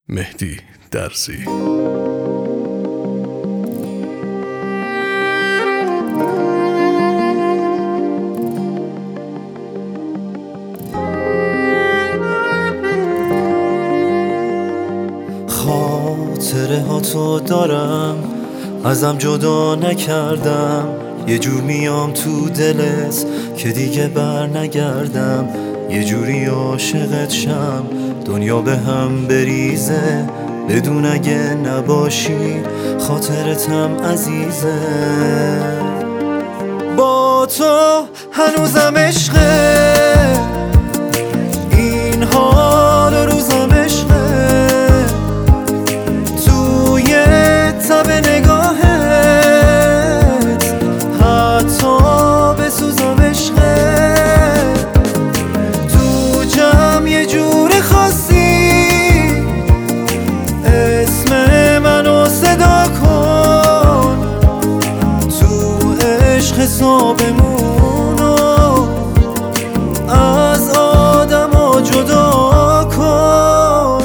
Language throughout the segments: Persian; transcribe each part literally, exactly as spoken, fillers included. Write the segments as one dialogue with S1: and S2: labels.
S1: مهدی درزی.
S2: خاطره ها تو دارم، ازم جدا نکردم، یه جور میام تو دلت که دیگه بر نگردم، یه جوری عاشقت شم دنیا به هم بریزه، بدون اگه نباشی خاطرتم عزیزه. با تو هنوزم عشقه، این حال و روزم عشقه، توی تب نگاهت حتی بسوزم عشقه، تو جمع یه جور خاصی اسم منو صدا کن، تو عشق حسابمونو از آدم ها جدا کن.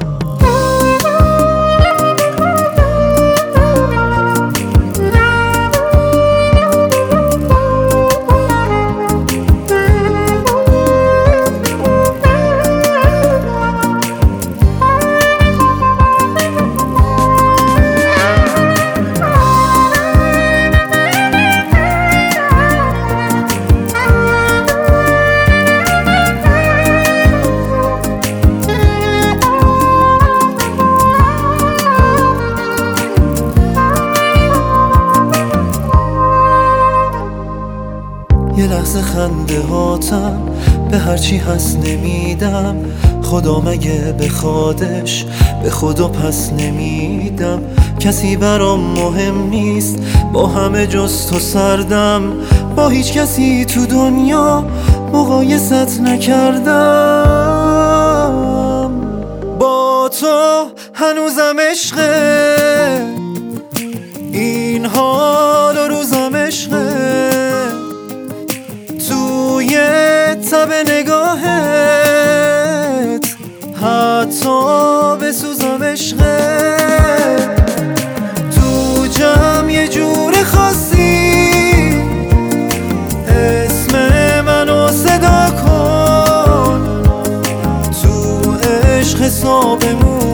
S2: یه لحظه خنده هاتم به هرچی هست نمیدم، خدا مگه بخوادش به خدا پس نمیدم، کسی برام مهم نیست با همه جز تو سردم، با هیچ کسی تو دنیا مقایست نکردم. با تو هنوزم عشقه، این حال و روزم عشقه، توی تب نگاهت حتی بسوزم عشقه، تو جمع یه جور خاصی اسم منو صدا کن، تو عشق حسابمون